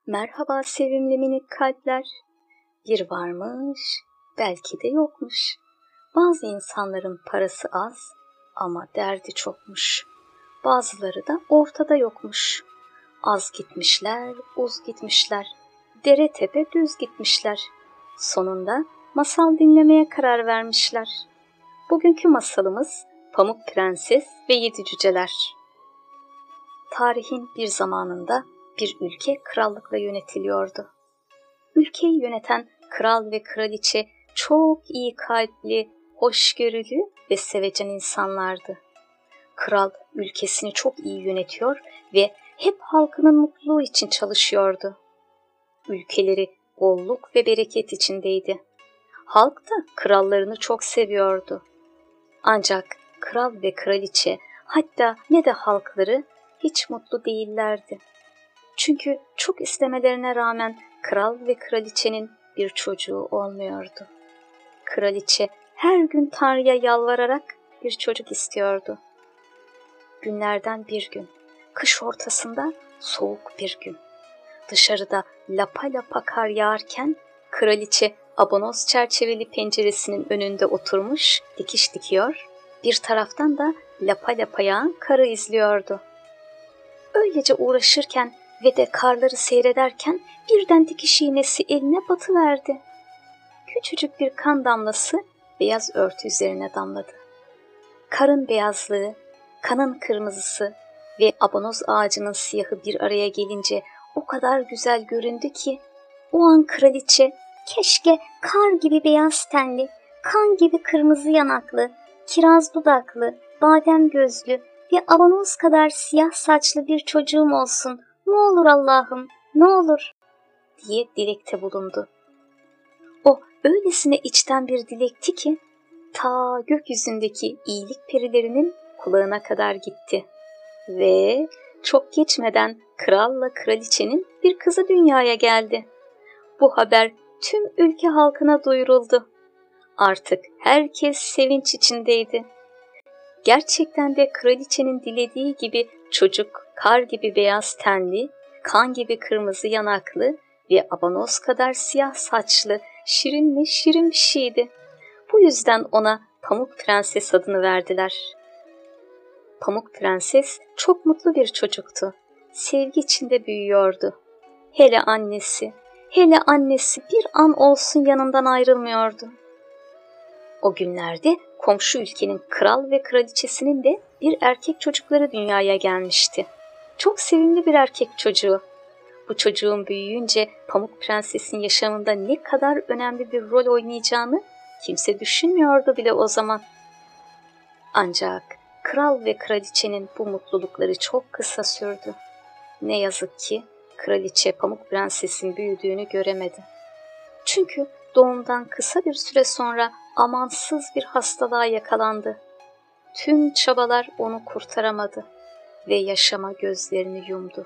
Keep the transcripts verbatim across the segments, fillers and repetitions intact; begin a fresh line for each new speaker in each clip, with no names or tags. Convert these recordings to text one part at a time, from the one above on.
Merhaba sevimli minik kalpler. Bir varmış, belki de yokmuş. Bazı insanların parası az ama derdi çokmuş. Bazıları da ortada yokmuş. Az gitmişler, uz gitmişler. Dere tepe düz gitmişler. Sonunda masal dinlemeye karar vermişler. Bugünkü masalımız Pamuk Prenses ve Yedi Cüceler. Tarihin bir zamanında bir ülke krallıkla yönetiliyordu. Ülkeyi yöneten kral ve kraliçe çok iyi kalpli, hoşgörülü ve sevecen insanlardı. Kral ülkesini çok iyi yönetiyor ve hep halkının mutluluğu için çalışıyordu. Ülkeleri bolluk ve bereket içindeydi. Halk da krallarını çok seviyordu. Ancak kral ve kraliçe, hatta ne de halkları hiç mutlu değillerdi. Çünkü çok istemelerine rağmen kral ve kraliçenin bir çocuğu olmuyordu. Kraliçe her gün Tanrı'ya yalvararak bir çocuk istiyordu. Günlerden bir gün, kış ortasında soğuk bir gün. Dışarıda lapa lapa kar yağarken kraliçe abonoz çerçeveli penceresinin önünde oturmuş dikiş dikiyor, bir taraftan da lapa lapa yağan karı izliyordu. Öylece uğraşırken ve de karları seyrederken birden dikiş iğnesi eline batıverdi. Küçücük bir kan damlası beyaz örtü üzerine damladı. Karın beyazlığı, kanın kırmızısı ve abonoz ağacının siyahı bir araya gelince o kadar güzel göründü ki o an kraliçe
"Keşke kar gibi beyaz tenli, kan gibi kırmızı yanaklı, kiraz dudaklı, badem gözlü ve abanoz kadar siyah saçlı bir çocuğum olsun. Ne olur Allah'ım, ne olur,"
diye dilekte bulundu. O öylesine içten bir dilekti ki ta gökyüzündeki iyilik perilerinin kulağına kadar gitti. Ve çok geçmeden kralla kraliçenin bir kızı dünyaya geldi. Bu haber tüm ülke halkına duyuruldu. Artık herkes sevinç içindeydi. Gerçekten de kraliçenin dilediği gibi çocuk kar gibi beyaz tenli, kan gibi kırmızı yanaklı ve abanoz kadar siyah saçlı, şirin mi şirin bir şeydi. Bu yüzden ona Pamuk Prenses adını verdiler. Pamuk Prenses çok mutlu bir çocuktu. Sevgi içinde büyüyordu. Hele annesi, hele annesi bir an olsun yanından ayrılmıyordu. O günlerde komşu ülkenin kral ve kraliçesinin de bir erkek çocukları dünyaya gelmişti. Çok sevimli bir erkek çocuğu. Bu çocuğun büyüyünce Pamuk Prenses'in yaşamında ne kadar önemli bir rol oynayacağını kimse düşünmüyordu bile o zaman. Ancak kral ve kraliçenin bu mutlulukları çok kısa sürdü. Ne yazık ki kraliçe Pamuk Prenses'in büyüdüğünü göremedi. Çünkü doğumdan kısa bir süre sonra amansız bir hastalığa yakalandı. Tüm çabalar onu kurtaramadı ve yaşama gözlerini yumdu.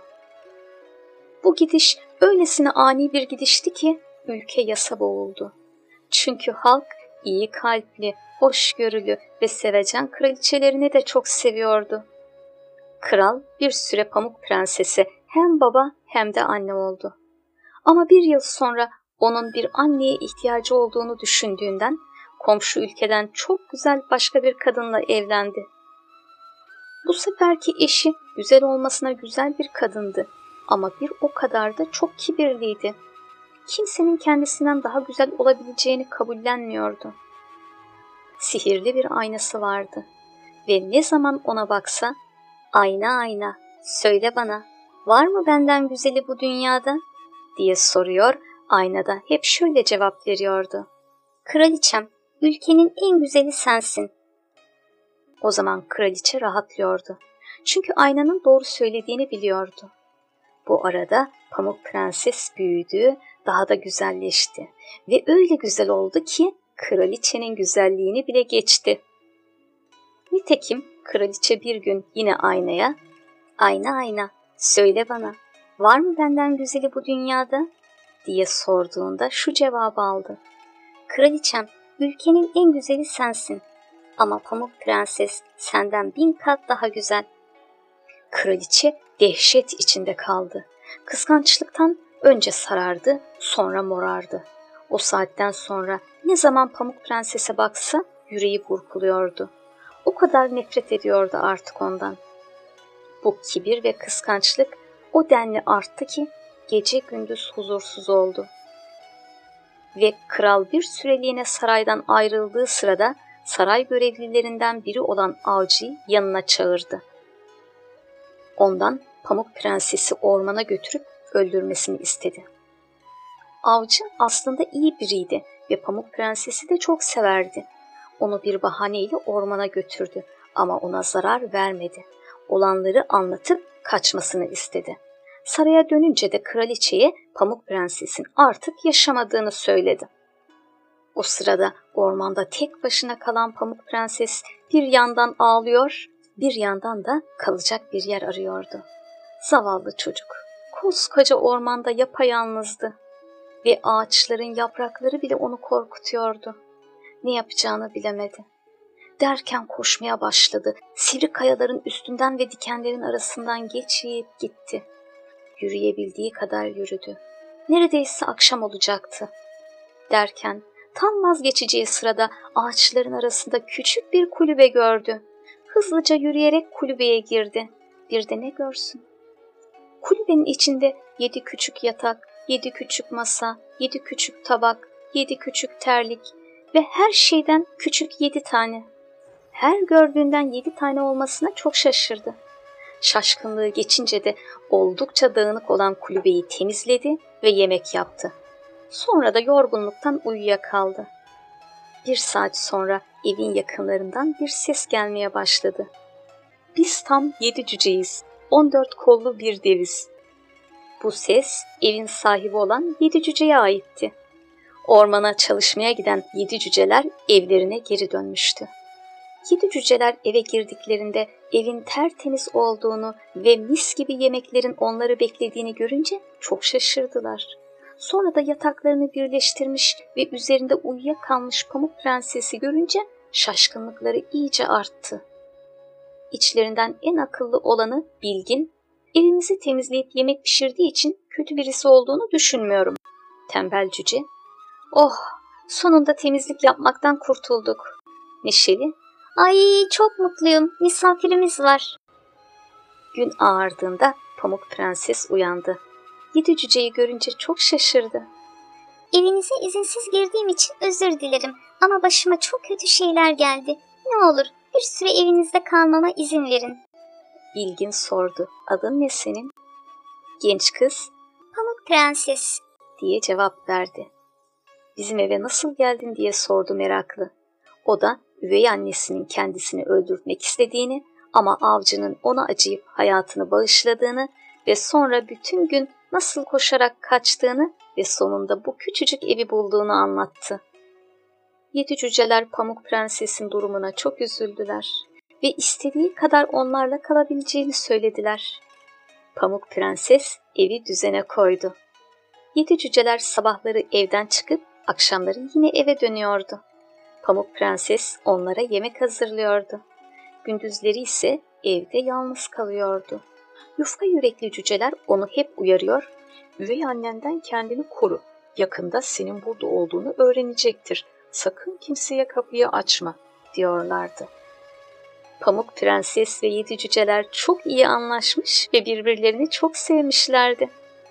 Bu gidiş öylesine ani bir gidişti ki ülke yasa boğuldu. Çünkü halk iyi kalpli, hoşgörülü ve sevecen kraliçelerini de çok seviyordu. Kral bir süre Pamuk Prenses'e hem baba hem de anne oldu. Ama bir yıl sonra onun bir anneye ihtiyacı olduğunu düşündüğünden komşu ülkeden çok güzel başka bir kadınla evlendi. Bu seferki eşi güzel olmasına güzel bir kadındı ama bir o kadar da çok kibirliydi. Kimsenin kendisinden daha güzel olabileceğini kabullenmiyordu. Sihirli bir aynası vardı ve ne zaman ona baksa, "Ayna ayna, söyle bana, var mı benden güzeli bu dünyada?" diye soruyor, aynada hep şöyle cevap veriyordu:
"Kraliçem, ülkenin en güzeli sensin."
O zaman kraliçe rahatlıyordu. Çünkü aynanın doğru söylediğini biliyordu. Bu arada Pamuk Prenses büyüdü, daha da güzelleşti ve öyle güzel oldu ki kraliçenin güzelliğini bile geçti. Nitekim kraliçe bir gün yine aynaya, "Ayna ayna, söyle bana, var mı benden güzeli bu dünyada?" diye sorduğunda şu cevabı aldı:
"Kraliçem, ülkenin en güzeli sensin. Ama Pamuk Prenses senden bin kat daha güzel."
Kraliçe dehşet içinde kaldı. Kıskançlıktan Önce sarardı, sonra morardı. O saatten sonra ne zaman Pamuk Prenses'e baksa yüreği burkuluyordu. O kadar nefret ediyordu artık ondan. Bu kibir ve kıskançlık o denli arttı ki gece gündüz huzursuz oldu. Ve kral bir süreliğine saraydan ayrıldığı sırada saray görevlilerinden biri olan avcıyı yanına çağırdı. Ondan Pamuk Prenses'i ormana götürüp öldürmesini istedi. Avcı aslında iyi biriydi ve Pamuk Prenses'i de çok severdi. Onu bir bahaneyle ormana götürdü ama ona zarar vermedi. Olanları anlatıp kaçmasını istedi. Saraya dönünce de kraliçeye Pamuk Prenses'in artık yaşamadığını söyledi. O sırada ormanda tek başına kalan Pamuk Prenses bir yandan ağlıyor, bir yandan da kalacak bir yer arıyordu. Zavallı çocuk, koskoca ormanda yapayalnızdı ve ağaçların yaprakları bile onu korkutuyordu. Ne yapacağını bilemedi. Derken koşmaya başladı. Sivri kayaların üstünden ve dikenlerin arasından geçip gitti. Yürüyebildiği kadar yürüdü. Neredeyse akşam olacaktı. Derken tam vazgeçeceği sırada ağaçların arasında küçük bir kulübe gördü. Hızlıca yürüyerek kulübeye girdi. Bir de ne görsün? Kulübenin içinde yedi küçük yatak, yedi küçük masa, yedi küçük tabak, yedi küçük terlik ve her şeyden küçük yedi tane. Her gördüğünden yedi tane olmasına çok şaşırdı. Şaşkınlığı geçince de oldukça dağınık olan kulübeyi temizledi ve yemek yaptı. Sonra da yorgunluktan uyuyakaldı. Bir saat sonra evin yakınlarından bir ses gelmeye başladı. Biz tam yedi cüceyiz, on dört kollu bir deviz. Bu ses evin sahibi olan yedi cüceye aitti. Ormana çalışmaya giden yedi cüceler evlerine geri dönmüştü. Yedi cüceler eve girdiklerinde evin tertemiz olduğunu ve mis gibi yemeklerin onları beklediğini görünce çok şaşırdılar. Sonra da yataklarını birleştirmiş ve üzerinde uyuyakalmış Pamuk Prenses'i görünce şaşkınlıkları iyice arttı. İçlerinden en akıllı olanı Bilgin, evimizi temizleyip yemek pişirdiği için kötü birisi olduğunu düşünmüyorum. Tembel cüce, oh sonunda temizlik yapmaktan kurtulduk. Neşeli,
Ay çok mutluyum, misafirimiz var.
Gün ağardığında Pamuk Prenses uyandı. Yedi cüceyi görünce çok şaşırdı.
Evinize izinsiz girdiğim için özür dilerim ama başıma çok kötü şeyler geldi. Ne olur bir süre evinizde kalmama izin verin.
Bilgin sordu. Adın ne senin? Genç kız,
Pamuk Prenses
diye cevap verdi. Bizim eve nasıl geldin diye sordu meraklı. O da üvey annesinin kendisini öldürtmek istediğini ama avcının ona acıyıp hayatını bağışladığını ve sonra bütün gün nasıl koşarak kaçtığını ve sonunda bu küçücük evi bulduğunu anlattı. Yedi cüceler Pamuk Prenses'in durumuna çok üzüldüler ve istediği kadar onlarla kalabileceğini söylediler. Pamuk Prenses evi düzene koydu. Yedi cüceler sabahları evden çıkıp akşamları yine eve dönüyordu. Pamuk Prenses onlara yemek hazırlıyordu. Gündüzleri ise evde yalnız kalıyordu. Yufka yürekli cüceler onu hep uyarıyor, üvey annenden kendini koru, yakında senin burada olduğunu öğrenecektir, sakın kimseye kapıyı açma diyorlardı. Pamuk Prenses ve yedi cüceler çok iyi anlaşmış ve birbirlerini çok sevmişlerdi.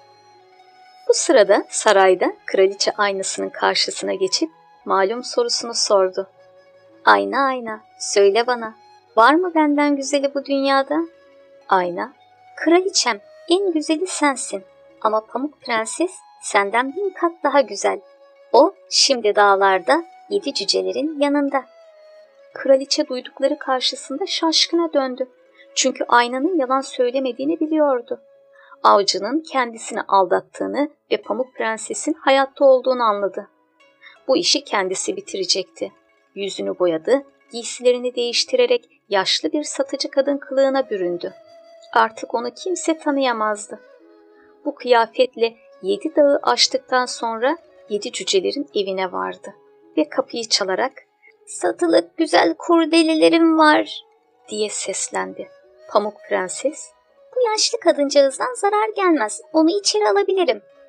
Bu sırada sarayda kraliçe aynasının karşısına geçip malum sorusunu sordu. Ayna ayna, söyle bana, var mı benden güzeli bu dünyada? Ayna, kraliçem, en güzeli sensin ama Pamuk Prenses senden bin kat daha güzel. O şimdi dağlarda yedi cücelerin yanında. Kraliçe duydukları karşısında şaşkına döndü. Çünkü aynanın yalan söylemediğini biliyordu. Avcının kendisini aldattığını ve Pamuk Prenses'in hayatta olduğunu anladı. Bu işi kendisi bitirecekti. Yüzünü boyadı, giysilerini değiştirerek yaşlı bir satıcı kadın kılığına büründü. Artık onu kimse tanıyamazdı. Bu kıyafetle yedi dağı aştıktan sonra yedi cücelerin evine vardı ve kapıyı çalarak
"Satılık güzel kurdelelerim var,"
diye seslendi. Pamuk Prenses,
"Bu yaşlı kadıncağızdan zarar gelmez, onu içeri alabilirim."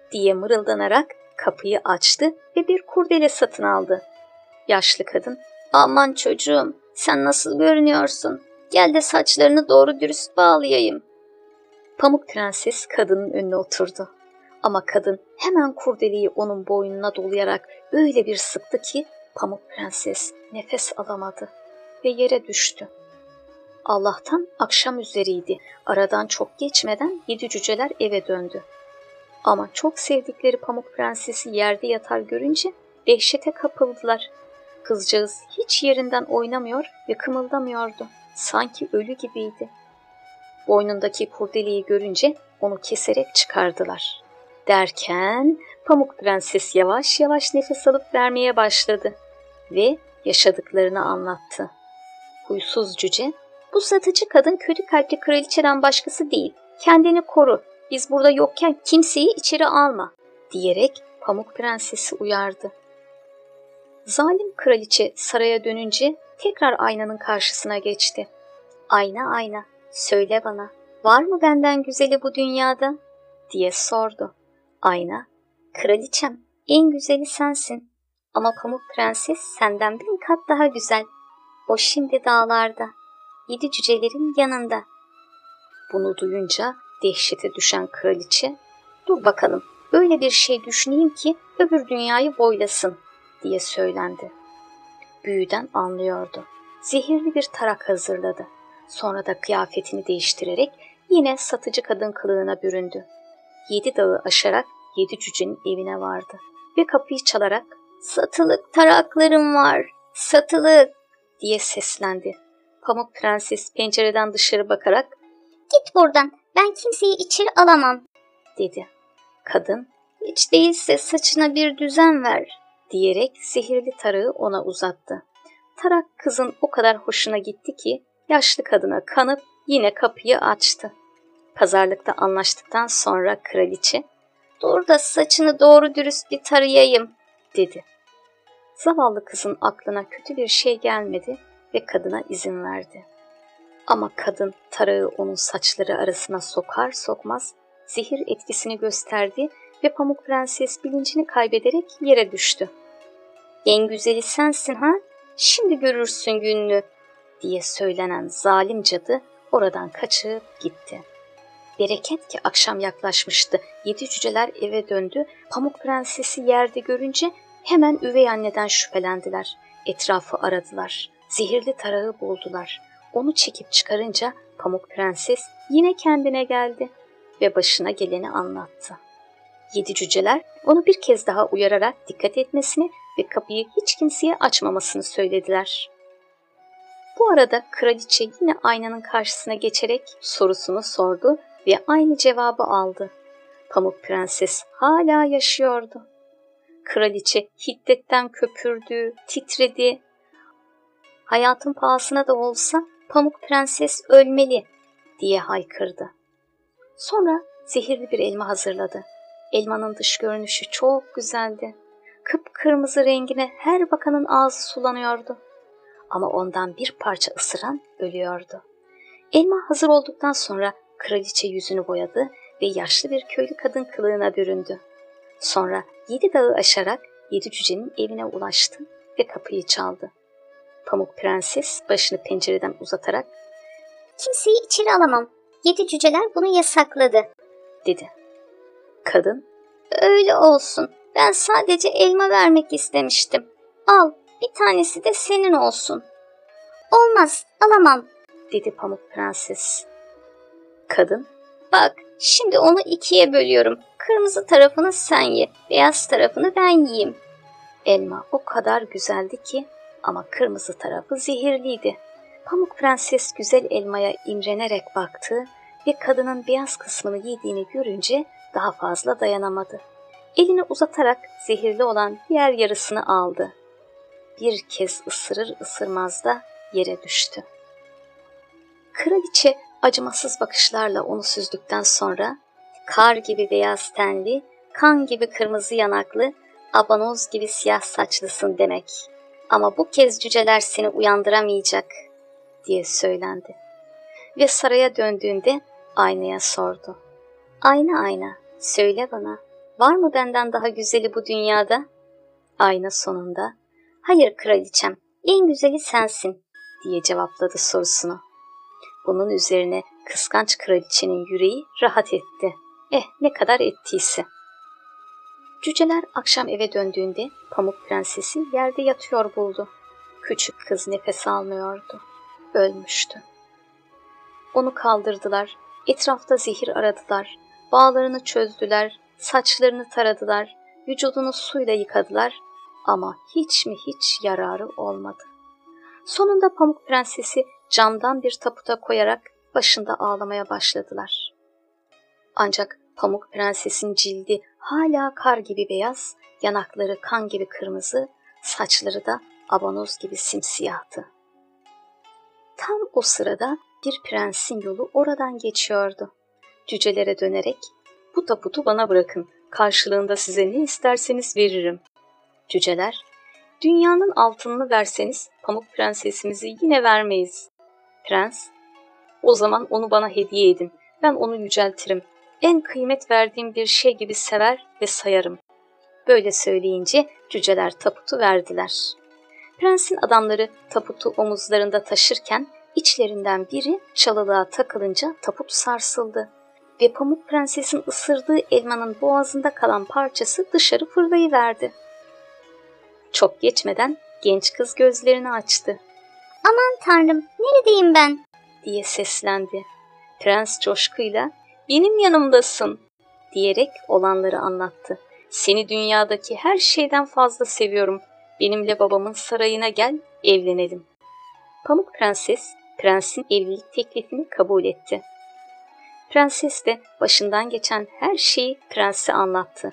diye mırıldanarak kapıyı açtı ve bir kurdele satın aldı. Yaşlı kadın, aman çocuğum, sen nasıl görünüyorsun? Gel de saçlarını doğru dürüst bağlayayım. Pamuk Prenses kadının önüne oturdu. Ama kadın hemen kurdeleyi onun boynuna dolayarak öyle bir sıktı ki Pamuk Prenses nefes alamadı ve yere düştü. Allah'tan akşam üzeriydi. Aradan çok geçmeden yedi cüceler eve döndü. Ama çok sevdikleri Pamuk Prenses'i yerde yatar görünce dehşete kapıldılar. Kızcağız hiç yerinden oynamıyor ve kımıldamıyordu. Sanki ölü gibiydi. Boynundaki kurdeleyi görünce onu keserek çıkardılar. Derken Pamuk Prenses yavaş yavaş nefes alıp vermeye başladı ve yaşadıklarını anlattı. Huysuz cüce, bu satıcı kadın kötü kalpli kraliçeden başkası değil. Kendini koru, biz burada yokken kimseyi içeri alma diyerek Pamuk Prenses'i uyardı. Zalim kraliçe saraya dönünce tekrar aynanın karşısına geçti. Ayna ayna, söyle bana, var mı benden güzeli bu dünyada? Diye sordu. Ayna, kraliçem, en güzeli sensin. Ama Pamuk Prenses senden bin kat daha güzel. O şimdi dağlarda, yedi cücelerin yanında. Bunu duyunca dehşete düşen kraliçe, dur bakalım, öyle bir şey düşüneyim ki öbür dünyayı boylasın diye söylendi. Büyüden anlıyordu. Zehirli bir tarak hazırladı. Sonra da kıyafetini değiştirerek yine satıcı kadın kılığına büründü. Yedi dağı aşarak yedi cücenin evine vardı ve kapıyı çalarak "Satılık taraklarım var, satılık!" diye seslendi. Pamuk Prenses pencereden dışarı bakarak
"Git buradan, ben kimseyi içeri alamam,"
dedi. Kadın,
"Hiç değilse saçına bir düzen ver,"
diyerek zehirli tarağı ona uzattı. Tarak kızın o kadar hoşuna gitti ki yaşlı kadına kanıp yine kapıyı açtı. Pazarlıkta anlaştıktan sonra kraliçe,
"Dur da saçını doğru dürüst bir tarayayım,"
dedi. Zavallı kızın aklına kötü bir şey gelmedi ve kadına izin verdi. Ama kadın tarağı onun saçları arasına sokar sokmaz zehir etkisini gösterdi ve Pamuk Prenses bilincini kaybederek yere düştü.
"En güzeli sensin ha? Şimdi görürsün gününü,"
diye söylenen zalim cadı oradan kaçıp gitti. Bereket ki akşam yaklaşmıştı. Yedi cüceler eve döndü. Pamuk Prenses'i yerde görünce hemen üvey anneden şüphelendiler. Etrafı aradılar. Zehirli tarağı buldular. Onu çekip çıkarınca Pamuk Prenses yine kendine geldi ve başına geleni anlattı. Yedi cüceler onu bir kez daha uyararak dikkat etmesini ve kapıyı hiç kimseye açmamasını söylediler. Bu arada kraliçe yine aynanın karşısına geçerek sorusunu sordu ve aynı cevabı aldı. Pamuk Prenses hala yaşıyordu. Kraliçe hiddetten köpürdü, titredi. "Hayatın pahasına da olsa Pamuk Prenses ölmeli," diye haykırdı. Sonra zehirli bir elma hazırladı. Elmanın dış görünüşü çok güzeldi. Kıpkırmızı rengine her bakanın ağzı sulanıyordu. Ama ondan bir parça ısıran ölüyordu. Elma hazır olduktan sonra kraliçe yüzünü boyadı ve yaşlı bir köylü kadın kılığına büründü. Sonra yedi dağı aşarak yedi cücenin evine ulaştı ve kapıyı çaldı. Pamuk Prenses başını pencereden uzatarak
"Kimseyi içeri alamam. Yedi cüceler bunu yasakladı,"
dedi. Kadın,
"Öyle olsun. Ben sadece elma vermek istemiştim. Al, bir tanesi de senin olsun." "Olmaz, alamam,"
dedi Pamuk Prenses. Kadın,
"Bak, şimdi onu ikiye bölüyorum. Kırmızı tarafını sen ye, beyaz tarafını ben yiyeyim."
Elma o kadar güzeldi ki ama kırmızı tarafı zehirliydi. Pamuk Prenses güzel elmaya imrenerek baktı ve kadının beyaz kısmını yediğini görünce daha fazla dayanamadı. Elini uzatarak zehirli olan diğer yarısını aldı. Bir kez ısırır ısırmaz da yere düştü. Kraliçe acımasız bakışlarla onu süzdükten sonra
"Kar gibi beyaz tenli, kan gibi kırmızı yanaklı, abanoz gibi siyah saçlısın demek. Ama bu kez cüceler seni uyandıramayacak,"
diye söylendi. Ve saraya döndüğünde aynaya sordu.
"Ayna ayna, söyle bana,
Var mı benden daha güzeli bu dünyada? Ayna sonunda, hayır kraliçem, en güzeli sensin diye cevapladı sorusunu. Bunun üzerine kıskanç kraliçenin yüreği rahat etti. Eh, ne kadar ettiyse. Cüceler akşam eve döndüğünde Pamuk Prenses'i yerde yatıyor buldu. Küçük kız nefes almıyordu. Ölmüştü. Onu kaldırdılar, etrafta zehir aradılar, bağlarını çözdüler, saçlarını taradılar, vücudunu suyla yıkadılar ama hiç mi hiç yararı olmadı. Sonunda Pamuk Prenses'i camdan bir taputa koyarak başında ağlamaya başladılar. Ancak Pamuk Prenses'in cildi hala kar gibi beyaz, yanakları kan gibi kırmızı, saçları da abanoz gibi simsiyahtı. Tam o sırada bir prensin yolu oradan geçiyordu. Cücelere dönerek, "Bu taputu bana bırakın, karşılığında size ne isterseniz veririm." Cüceler, "Dünyanın altınını verseniz Pamuk Prensesimizi yine vermeyiz." Prens, "O zaman onu bana hediye edin, ben onu yüceltirim. En kıymet verdiğim bir şey gibi sever ve sayarım." Böyle söyleyince cüceler taputu verdiler. Prensin adamları taputu omuzlarında taşırken içlerinden biri çalılığa takılınca taput sarsıldı ve Pamuk Prenses'in ısırdığı elmanın boğazında kalan parçası dışarı fırlayıverdi. Çok geçmeden genç kız gözlerini açtı.
"Aman tanrım, neredeyim ben?"
diye seslendi. Prens coşkuyla, "Benim yanımdasın," diyerek olanları anlattı. "Seni dünyadaki her şeyden fazla seviyorum. Benimle babamın sarayına gel, evlenelim." Pamuk Prenses, prensin evlilik teklifini kabul etti. Prenses de başından geçen her şeyi prense anlattı.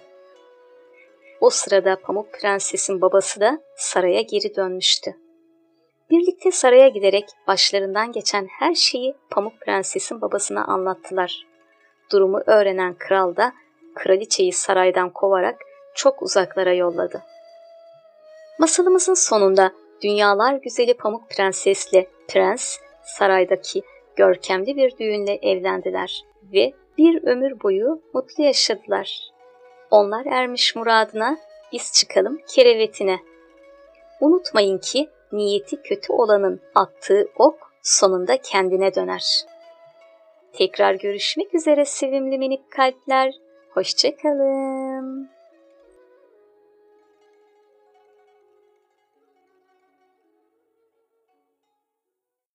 O sırada Pamuk Prenses'in babası da saraya geri dönmüştü. Birlikte saraya giderek başlarından geçen her şeyi Pamuk Prenses'in babasına anlattılar. Durumu öğrenen kral da kraliçeyi saraydan kovarak çok uzaklara yolladı. Masalımızın sonunda dünyalar güzeli Pamuk Prenses'le prens saraydaki görkemli bir düğünle evlendiler ve bir ömür boyu mutlu yaşadılar. Onlar ermiş muradına, biz çıkalım kerevetine. Unutmayın ki niyeti kötü olanın attığı ok sonunda kendine döner. Tekrar görüşmek üzere sevimli minik kalpler. Hoşça kalın.